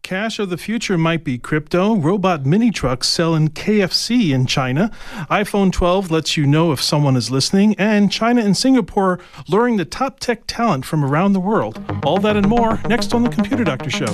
Cash of the future might be crypto. Robot mini trucks selling KFC in China. iPhone 12 lets you know if someone is listening. And China and Singapore luring the top tech talent from around the world. All that and more next on The Computer Doctor Show.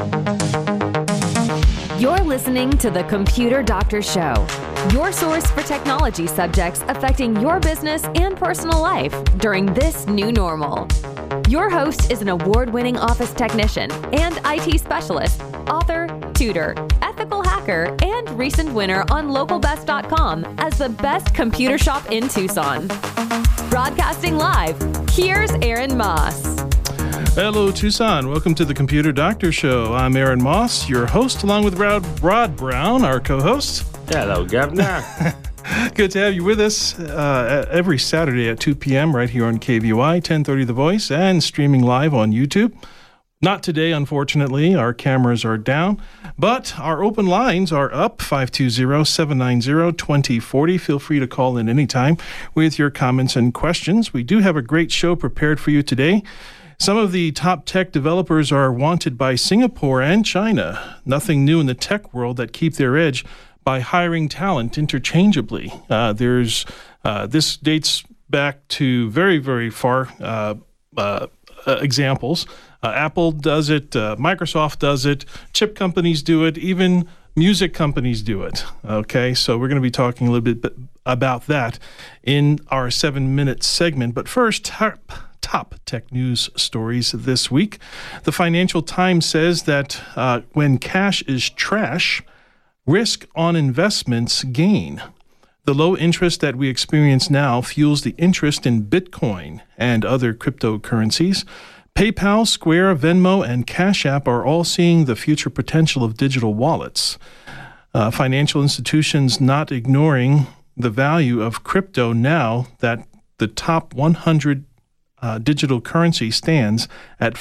You're listening to The Computer Doctor Show, your source for technology subjects affecting your business and personal life during this new normal. Your host is an award-winning office technician and IT specialist, author, tutor, ethical hacker, and recent winner on localbest.com as the best computer shop in Tucson. Broadcasting live, here's Aaron Moss. Hello, Tucson. Welcome to the Computer Doctor Show. I'm Aaron Moss, your host, along with Rod Brown, our co-host. Hello, Governor. Good to have you with us every Saturday at 2 p.m. right here on KVY, 1030 The Voice, and streaming live on YouTube. Not today, unfortunately. Our cameras are down, but our open lines are up, 520-790-2040. Feel free to call in anytime with your comments and questions. We do have a great show prepared for you today. Some of the top tech developers are wanted by Singapore and China. Nothing new in the tech world that keep their edge by hiring talent interchangeably. This dates back to very, very far examples. Apple does it, Microsoft does it, chip companies do it, even music companies do it. Okay, so we're going to be talking a little bit about that in our 7-minute segment. But first, top tech news stories this week. The Financial Times says that when cash is trash, risk on investments gain. The low interest that we experience now fuels the interest in Bitcoin and other cryptocurrencies. PayPal, Square, Venmo, and Cash App are all seeing the future potential of digital wallets. Financial institutions not ignoring the value of crypto now that the top 100 digital currency stands at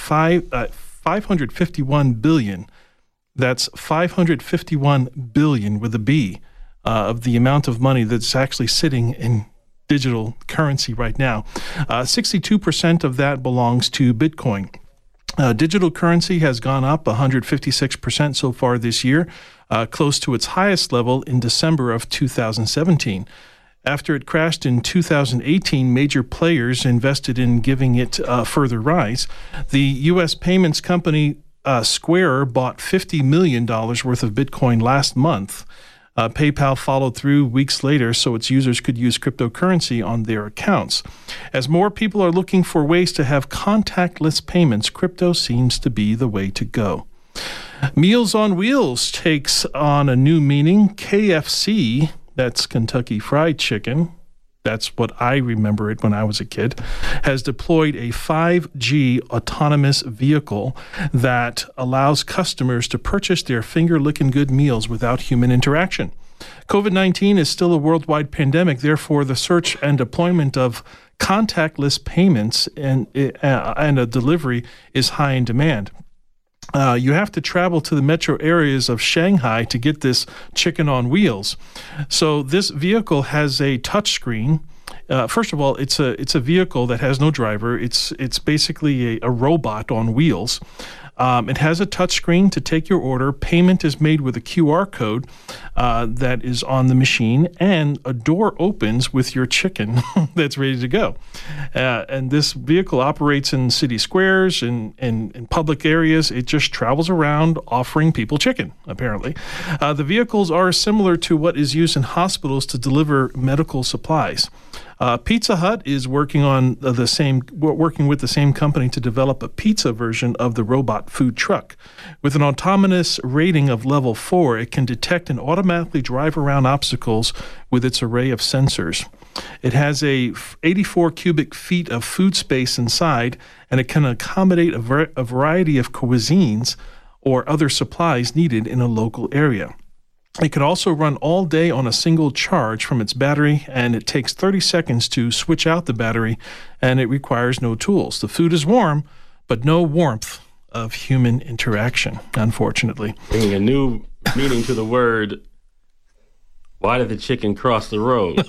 551 billion. That's 551 billion with a B of the amount of money that's actually sitting in digital currency right now. 62% of that belongs to Bitcoin. Digital currency has gone up 156% so far this year, close to its highest level in December of 2017. After it crashed in 2018, major players invested in giving it a further rise. The U.S. payments company Square bought $50 million worth of Bitcoin last month. PayPal followed through weeks later so its users could use cryptocurrency on their accounts. As more people are looking for ways to have contactless payments, crypto seems to be the way to go. Meals on Wheels takes on a new meaning. KFC, that's Kentucky Fried Chicken, that's what I remember it when I was a kid, has deployed a 5G autonomous vehicle that allows customers to purchase their finger-licking good meals without human interaction. COVID-19 is still a worldwide pandemic, therefore the search and deployment of contactless payments and a delivery is high in demand. You have to travel to the metro areas of Shanghai to get this chicken on wheels. So this vehicle has a touchscreen. First of all, it's a vehicle that has no driver. It's basically a robot on wheels. It has a touchscreen to take your order. Payment is made with a QR code that is on the machine, and a door opens with your chicken that's ready to go. And this vehicle operates in city squares and in public areas. It just travels around offering people chicken, apparently. The vehicles are similar to what is used in hospitals to deliver medical supplies. Pizza Hut is working with the same company to develop a pizza version of the robot food truck. With an autonomous rating of level 4, it can detect and automatically drive around obstacles with its array of sensors. It has 84 cubic feet of food space inside, and it can accommodate a variety of cuisines or other supplies needed in a local area. It can also run all day on a single charge from its battery, and it takes 30 seconds to switch out the battery, and it requires no tools. The food is warm, but no warmth of human interaction, unfortunately. Bringing a new meaning to the word, why did the chicken cross the road?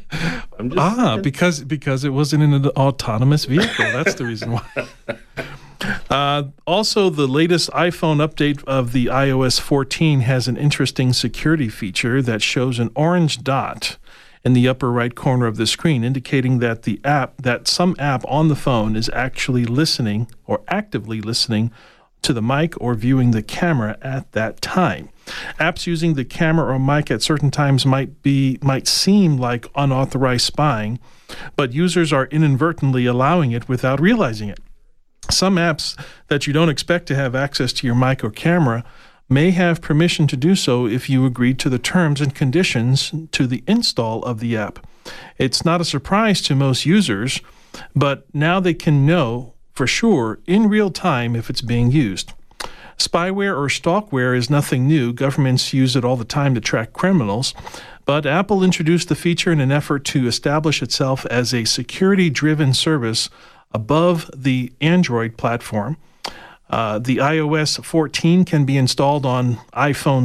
Because it wasn't in an autonomous vehicle. That's the reason why. Also, the latest iPhone update of the iOS 14 has an interesting security feature that shows an orange dot in the upper right corner of the screen, indicating that some app on the phone is actually listening or actively listening to the mic or viewing the camera at that time. Apps using the camera or mic at certain times might seem like unauthorized spying, but users are inadvertently allowing it without realizing it. Some apps that you don't expect to have access to your mic or camera may have permission to do so if you agreed to the terms and conditions to the install of the app. It's not a surprise to most users, but now they can know for sure in real time if it's being used. Spyware or stalkware is nothing new. Governments use it all the time to track criminals. But Apple introduced the feature in an effort to establish itself as a security-driven service above the Android platform. The iOS 14 can be installed on iPhone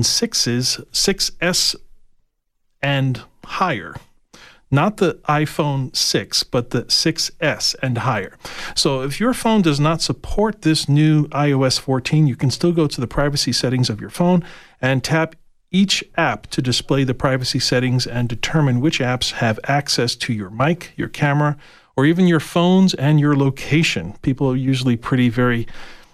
6s and higher. Not the iPhone 6, but the 6S and higher. So if your phone does not support this new iOS 14, you can still go to the privacy settings of your phone and tap each app to display the privacy settings and determine which apps have access to your mic, your camera, or even your phones and your location. People are usually very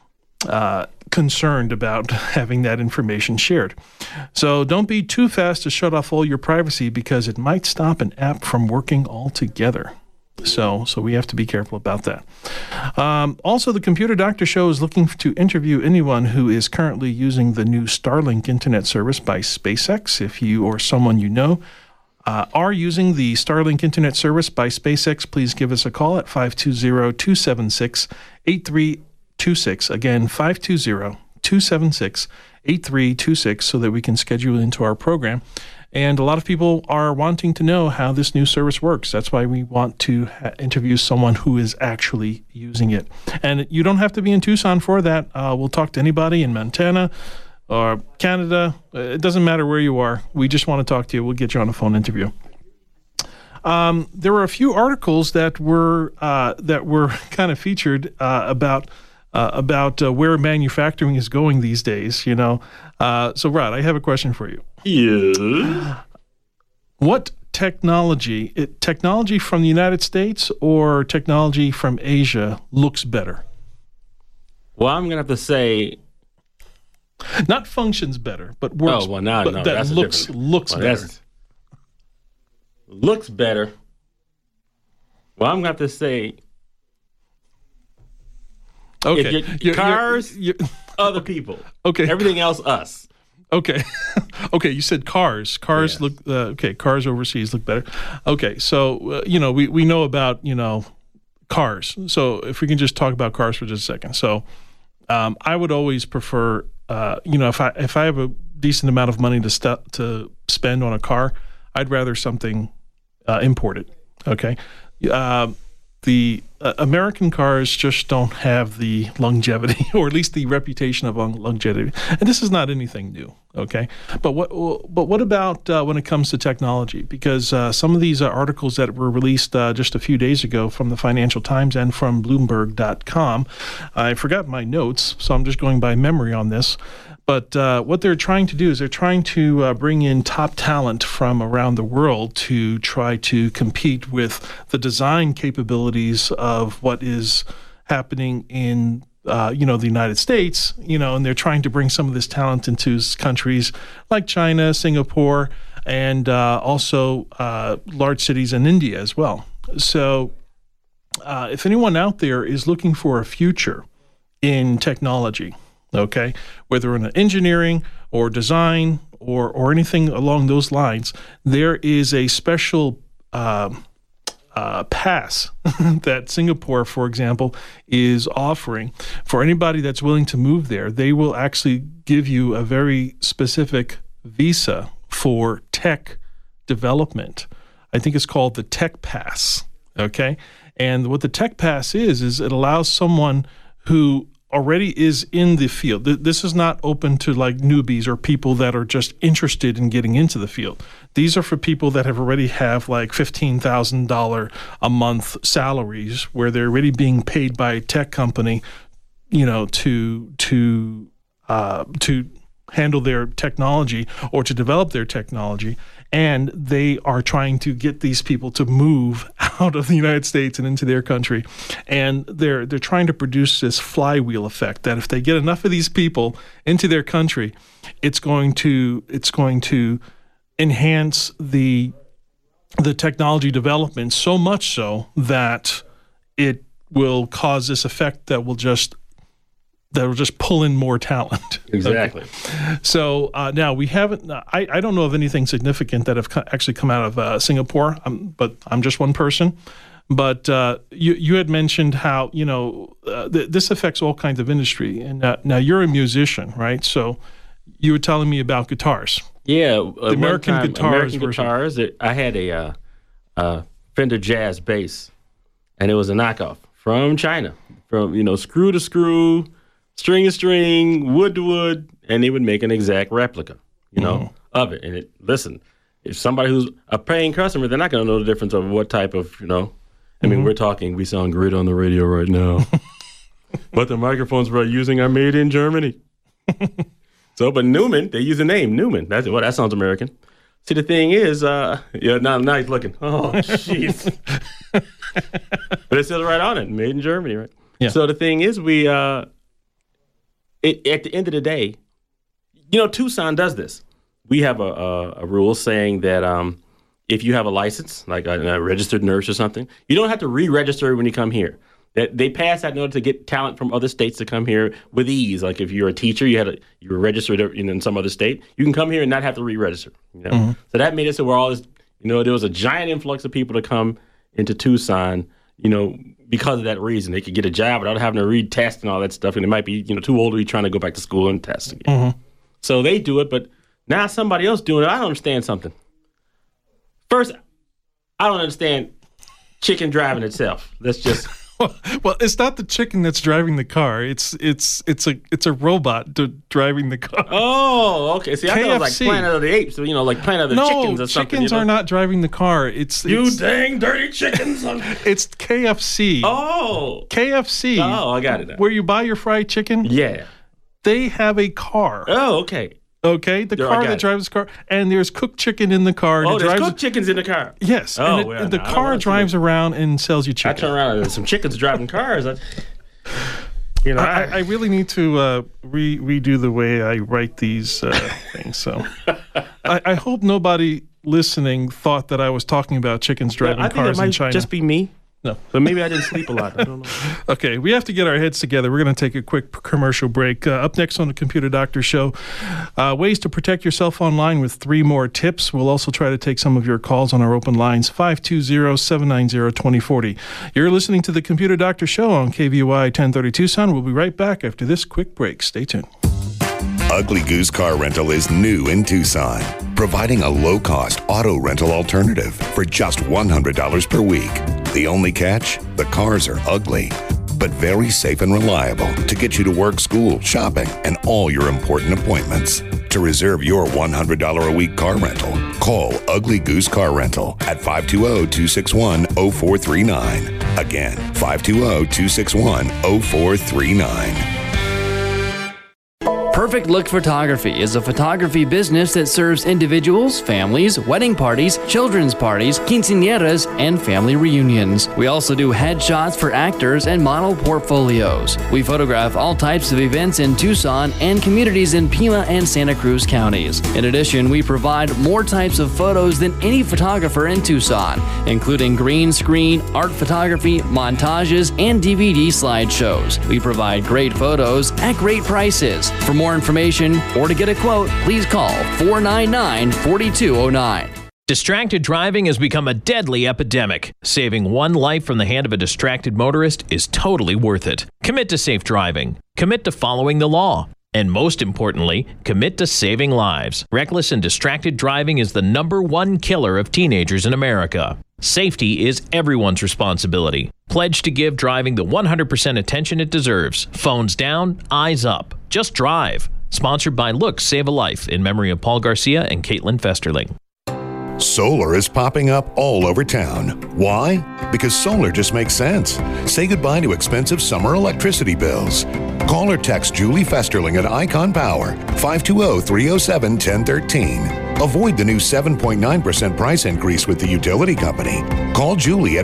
concerned about having that information shared. So don't be too fast to shut off all your privacy because it might stop an app from working altogether. So we have to be careful about that. Also, the Computer Doctor Show is looking to interview anyone who is currently using the new Starlink internet service by SpaceX. If you or someone you know are using the Starlink internet service by SpaceX, please give us a call at 520-276-8326. Again, 520-276-8326 so that we can schedule it into our program. And a lot of people are wanting to know how this new service works. That's why we want to interview someone who is actually using it. And you don't have to be in Tucson for that. We'll talk to anybody in Montana or Canada. It doesn't matter where you are. We just want to talk to you. We'll get you on a phone interview. There were a few articles that were kind of featured about where manufacturing is going these days, you know. So, Rod, I have a question for you. Yeah. What technology from the United States or technology from Asia looks better? Well, I'm going to have to say... Not functions better, but works. Oh, well, no, that looks better. Looks better. Well, I'm going to have to say... Okay. Cars, other people. Okay. Everything else, us. Okay. Okay, you said cars. Cars Yes. look, cars overseas look better. Okay, so, we know about, cars. So if we can just talk about cars for just a second. So I would always prefer, if I have a decent amount of money to spend on a car, I'd rather something imported, okay? The American cars just don't have the longevity, or at least the reputation of longevity. And this is not anything new, okay? But what about when it comes to technology? Because some of these articles that were released just a few days ago from the Financial Times and from Bloomberg.com, I forgot my notes, so I'm just going by memory on this. But what they're trying to do is they're trying to bring in top talent from around the world to try to compete with the design capabilities of what is happening in, the United States, and they're trying to bring some of this talent into countries like China, Singapore, and also large cities in India as well. So if anyone out there is looking for a future in technology, okay, whether in engineering or design or anything along those lines, there is a special pass that Singapore, for example, is offering for anybody that's willing to move there. They will actually give you a very specific visa for tech development. I think it's called the Tech Pass, okay? And what the Tech Pass is it allows someone who already is in the field. This is not open to like newbies or people that are just interested in getting into the field. These are for people that have already have like $15,000 a month salaries where they're already being paid by a tech company to handle their technology or to develop their technology, and they are trying to get these people to move out of the United States and into their country, and they're trying to produce this flywheel effect that if they get enough of these people into their country, it's going to enhance the technology development so much so that it will cause this effect that will just pull in more talent. Exactly. Okay. So now we haven't. I don't know of anything significant that have actually come out of Singapore. But I'm just one person. But you had mentioned how this affects all kinds of industry. And now you're a musician, right? So you were telling me about guitars. Yeah, the American guitars. I had a Fender Jazz bass, and it was a knockoff from China, from screw to screw, string to string, wood to wood, and they would make an exact replica, of it. And if somebody who's a paying customer, they're not going to know the difference of what type of, we sound great on the radio right now, but the microphones we're using are made in Germany. So, but Newman, they use the name Newman. That sounds American. See, the thing is, now he's looking. Oh, jeez. But it says right on it, made in Germany, right? Yeah. So the thing is, at the end of the day, Tucson does this. We have a rule saying that if you have a license, like a registered nurse or something, you don't have to re-register when you come here. That they passed that in order to get talent from other states to come here with ease. Like if you're a teacher, you were registered in some other state, you can come here and not have to re-register. So that made it so we're all this. There was a giant influx of people to come into Tucson. Because of that reason, they could get a job without having to read tests and all that stuff, and they might be too old to be trying to go back to school and test again. So they do it, but now somebody else doing it. I don't understand something. First, I don't understand chicken driving itself. Let's just. Well, it's not the chicken that's driving the car. It's a robot driving the car. Oh, okay. See, I thought it was like Planet of the Apes, like Planet of the Chickens or something. No, chickens are not driving the car. It's dang dirty chickens. It's KFC. Oh. KFC. Oh, I got it now. Where you buy your fried chicken? Yeah. They have a car. Oh, okay. Okay, the car that drives the car, and there's cooked chicken in the car. Oh, there's cooked chickens in the car. Yes, and the car drives around and sells you chicken. I turn around and there's some chickens driving cars. I really need to redo the way I write these things. So I hope nobody listening thought that I was talking about chickens driving cars in China. Might just be me. No. But maybe I didn't sleep a lot. I don't know. Okay, we have to get our heads together. We're going to take a quick commercial break. Up next on the Computer Doctor Show, ways to protect yourself online with 3 more tips. We'll also try to take some of your calls on our open lines, 520-790-2040. You're listening to the Computer Doctor Show on KVUI 1030 Tucson. We'll be right back after this quick break. Stay tuned. Ugly Goose Car Rental is new in Tucson, providing a low-cost auto rental alternative for just $100 per week. The only catch? The cars are ugly, but very safe and reliable to get you to work, school, shopping, and all your important appointments. To reserve your $100 a week car rental, call Ugly Goose Car Rental at 520-261-0439. Again, 520-261-0439. Perfect Look Photography is a photography business that serves individuals, families, wedding parties, children's parties, quinceañeras, and family reunions. We also do headshots for actors and model portfolios. We photograph all types of events in Tucson and communities in Pima and Santa Cruz counties. In addition, we provide more types of photos than any photographer in Tucson, including green screen, art photography, montages, and DVD slideshows. We provide great photos at great prices. For more information or to get a quote, please call 499-4209. Distracted driving has become a deadly epidemic. Saving one life from the hand of a distracted motorist is totally worth it. Commit to safe driving. Commit to following the law. And most importantly, commit to saving lives. Reckless and distracted driving is the #1 killer of teenagers in America. Safety is everyone's responsibility. Pledge to give driving the 100% attention it deserves. Phones down, eyes up. Just drive. Sponsored by Look Save a Life in memory of Paul Garcia and Caitlin Festerling. Solar is popping up all over town. Why? Because solar just makes sense. Say goodbye to expensive summer electricity bills. Call or text Julie Festerling at Icon Power, 520-307-1013. Avoid the new 7.9% price increase with the utility company. Call Julie at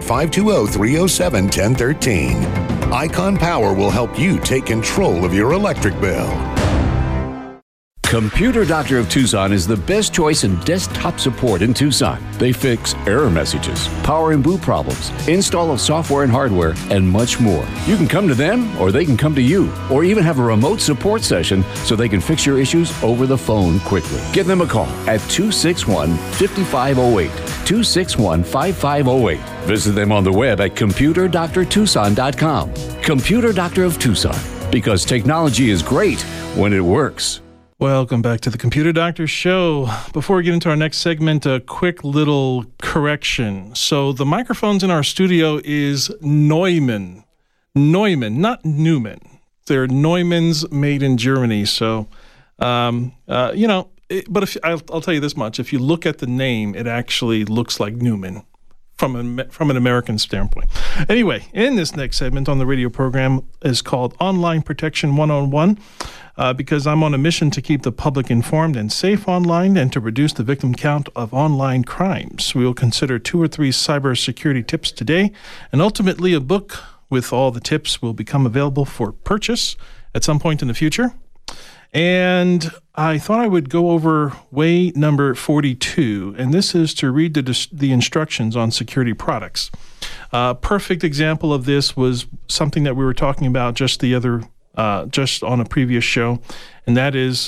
520-307-1013. Icon Power will help you take control of your electric bill. Computer Doctor of Tucson is the best choice in desktop support in Tucson. They fix error messages, power and boot problems, install of software and hardware, and much more. You can come to them, or they can come to you, or even have a remote support session so they can fix your issues over the phone quickly. Give them a call at 261-5508, 261-5508. Visit them on the web at computerdoctortucson.com. Computer Doctor of Tucson, because technology is great when it works. Welcome back to the Computer Doctor Show. Before we get into our next segment, a quick little correction. So the microphones in our studio is Neumann. Neumann, not Newman. They're Neumanns made in Germany. So, but I'll tell you this much. If you look at the name, it actually looks like Newman from an American standpoint. Anyway, in this next segment on the radio program is called Online Protection 101. Because I'm on a mission to keep the public informed and safe online and to reduce the victim count of online crimes. We will consider 2 or 3 cybersecurity tips today, and ultimately a book with all the tips will become available for purchase at some point in the future. And I thought I would go over way number 42, and this is to read the instructions on security products. Perfect example of this was something that we were talking about just on a previous show, and that is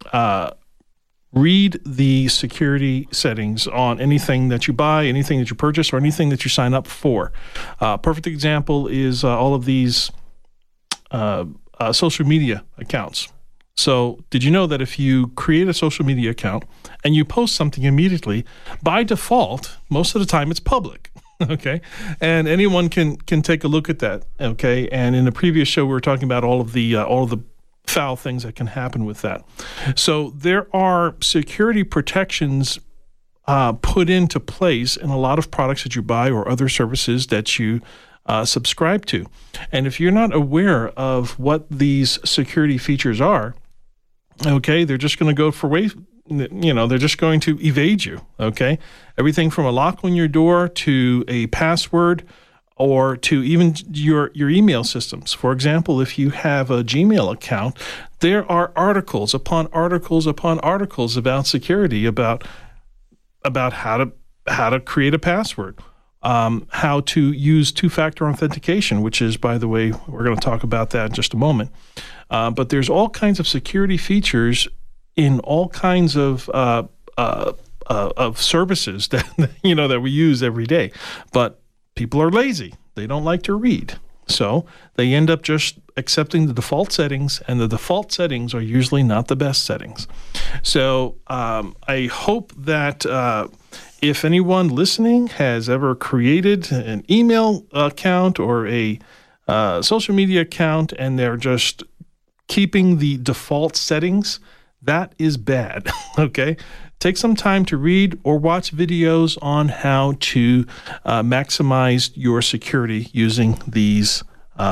read the security settings on anything that you buy, anything that you purchase, or anything that you sign up for. Perfect example is all of these social media accounts. So did you know that if you create a social media account and you post something immediately, by default, most of the time it's public? Okay, and anyone can take a look at that. Okay, and in the previous show we were talking about all of the foul things that can happen with that. So there are security protections put into place in a lot of products that you buy or other services that you subscribe to. And if you're not aware of what these security features are, okay, they're just going to go for waste. They're just going to evade you, okay? Everything from a lock on your door to a password or to even your email systems. For example, if you have a Gmail account, there are articles upon articles upon articles about security, about how to create a password, how to use two-factor authentication, which is, by the way, we're going to talk about that in just a moment. But there's all kinds of security features in all kinds of services that we use every day. But people are lazy. They don't like to read. So they end up just accepting the default settings, and the default settings are usually not the best settings. So I hope that if anyone listening has ever created an email account or a social media account and they're just keeping the default settings, that is bad, okay? Take some time to read or watch videos on how to maximize your security using these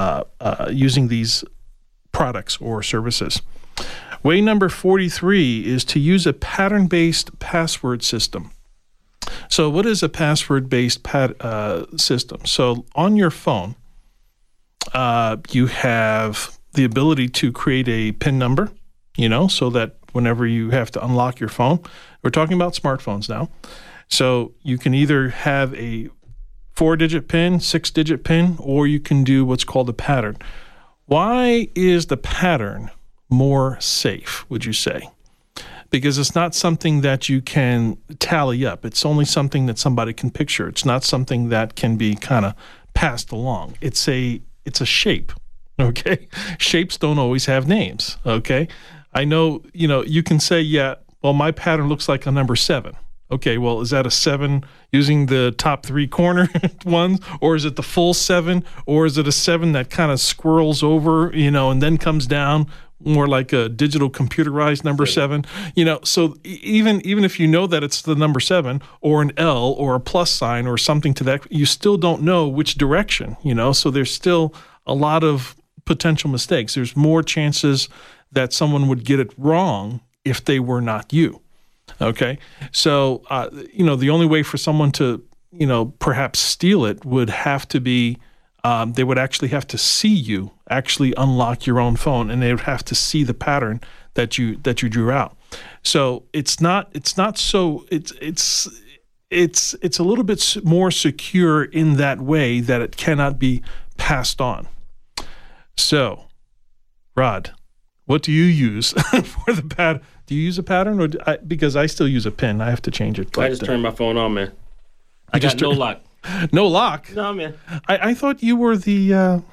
products or services. Way number 43 is to use a pattern-based password system. So what is a password-based system? So on your phone, you have the ability to create a PIN number, so that whenever you have to unlock your phone, we're talking about smartphones now. So you can either have a 4-digit PIN, 6-digit PIN, or you can do what's called a pattern. Why is the pattern more safe, would you say? Because it's not something that you can tally up. It's only something that somebody can picture. It's not something that can be kind of passed along. It's a shape, okay? Shapes don't always have names, okay? I know, you can say, yeah, well, my pattern looks like a number 7. Okay, well, is that a 7 using the top 3 corner ones? Or is it the full 7? Or is it a 7 that kind of squirrels over, and then comes down more like a digital computerized number 7. So even if you know that it's the number 7 or an L or a plus sign or something to that, you still don't know which direction. So there's still a lot of potential mistakes. There's more chances that someone would get it wrong if they were not you. Okay, so the only way for someone to perhaps steal it would have to be they would actually have to see you actually unlock your own phone, and they would have to see the pattern that you drew out. So it's a little bit more secure in that way that it cannot be passed on. So, Rod, what do you use for the pattern? Do you use a pattern, or because I still use a PIN? I have to change it. I just turned my phone on, man. I got no lock. No lock? No, man. I thought you were the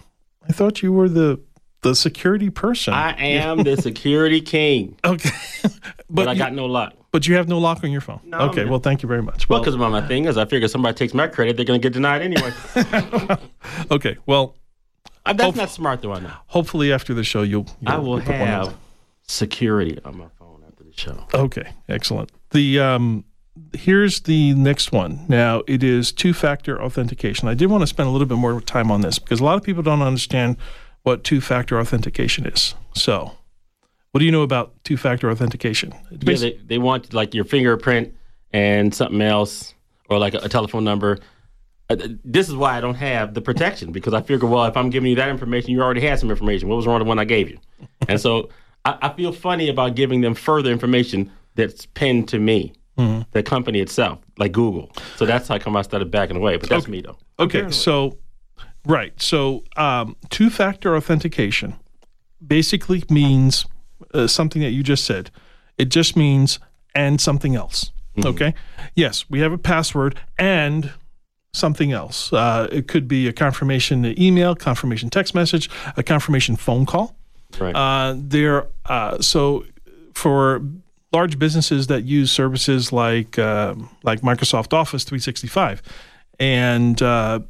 security person. I am the security king. Okay, but I got no lock. But you have no lock on your phone. No, okay, man. Well, thank you very much. Well, because my thing is, I figure somebody takes my credit, they're going to get denied anyway. Okay, well. That's not smart, though, I know. Hopefully after the show, you'll I will have security on my phone after the show. Okay, excellent. Here's the next one. Now, it is two-factor authentication. I did want to spend a little bit more time on this because a lot of people don't understand what two-factor authentication is. So, what do you know about two-factor authentication? Yeah, they want like your fingerprint and something else, or like a telephone number. This is why I don't have the protection, because I figure, well, if I'm giving you that information, you already had some information. What was wrong with the one I gave you? And so I feel funny about giving them further information that's pinned to me, the company itself, like Google. So that's how come I started backing away. But that's me, though. Okay, so, right. So two-factor authentication basically means something that you just said. It just means and something else, okay? Yes, we have a password and something else. It could be a confirmation email, confirmation text message, a confirmation phone call. Right. So for large businesses that use services like Microsoft Office 365, and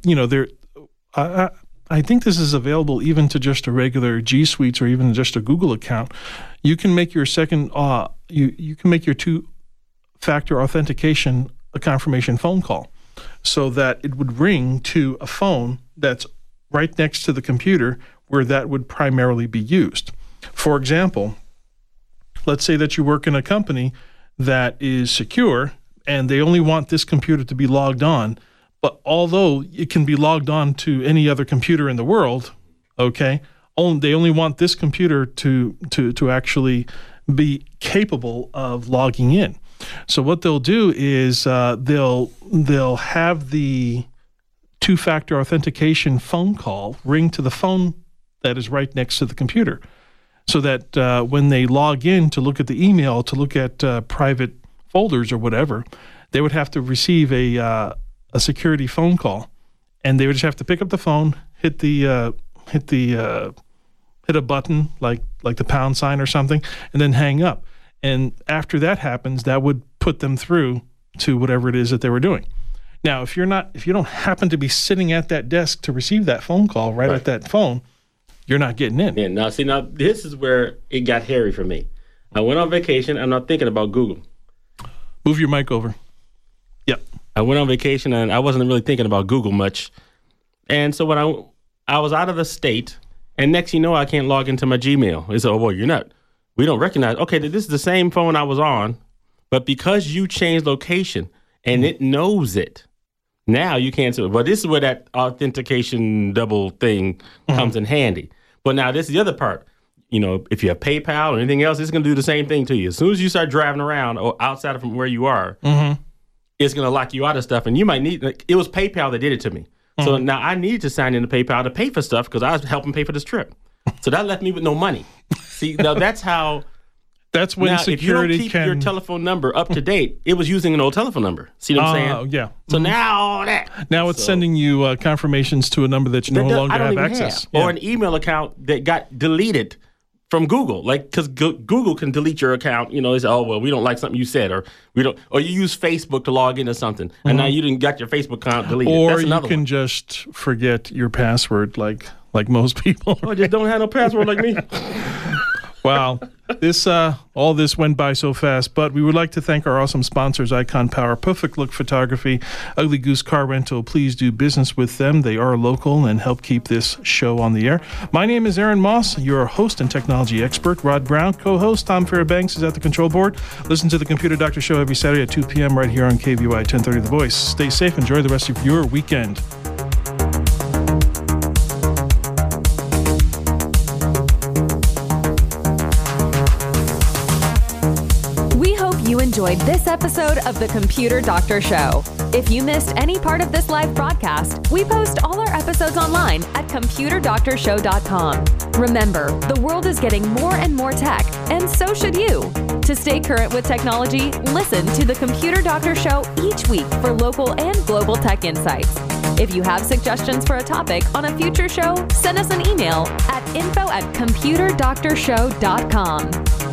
I think this is available even to just a regular G Suite or even just a Google account. You can make your second you can make your two-factor authentication a confirmation phone call, so that it would ring to a phone that's right next to the computer where that would primarily be used. For example, let's say that you work in a company that is secure and they only want this computer to be logged on, but although it can be logged on to any other computer in the world, okay, they only want this computer to actually be capable of logging in. So what they'll do is they'll have the two-factor authentication phone call ring to the phone that is right next to the computer, so that when they log in to look at the email, to look at private folders or whatever, they would have to receive a security phone call, and they would just have to pick up the phone, hit a button like the pound sign or something, and then hang up. And after that happens, that would put them through to whatever it is that they were doing. Now, if you don't happen to be sitting at that desk to receive that phone call right at that phone, you're not getting in. Yeah, now this is where it got hairy for me. I went on vacation. I'm not thinking about Google. Move your mic over. Yep. I went on vacation and I wasn't really thinking about Google much. And so when I was out of the state, and next you know I can't log into my Gmail. They said, oh, well, we don't recognize. Okay, this is the same phone I was on, but because you changed location and it knows it, now you can't do it. But this is where that authentication double thing comes in handy. But now this is the other part. If you have PayPal or anything else, it's going to do the same thing to you. As soon as you start driving around or outside of from where you are, it's going to lock you out of stuff. And you might need, it was PayPal that did it to me. So now I needed to sign into PayPal to pay for stuff because I was helping pay for this trip. So that left me with no money. See, now that's how. That's when security if you don't keep your telephone number up to date, it was using an old telephone number. See what I'm saying? Oh, yeah. So now that. Now it's sending you confirmations to a number that you no longer have access. Yeah. Or an email account that got deleted from Google. Like, because Google can delete your account. They say, oh, well, we don't like something you said. Or you use Facebook to log into something. And now you didn't got your Facebook account deleted. Or you can just forget your password like most people. Oh, just don't have no password like me. Wow. All this went by so fast, but we would like to thank our awesome sponsors, Icon Power, Perfect Look Photography, Ugly Goose Car Rental. Please do business with them. They are local and help keep this show on the air. My name is Aaron Moss, your host and technology expert. Rod Brown, co-host. Tom Fairbanks is at the control board. Listen to the Computer Doctor Show every Saturday at 2 p.m. right here on KVY 1030 The Voice. Stay safe. Enjoy the rest of your weekend. You enjoyed this episode of the Computer Doctor Show. If you missed any part of this live broadcast, we post all our episodes online at computerdoctorshow.com. Remember, the world is getting more and more tech, and so should you. To stay current with technology, listen to the Computer Doctor Show each week for local and global tech insights. If you have suggestions for a topic on a future show, send us an email at info@computerdoctorshow.com.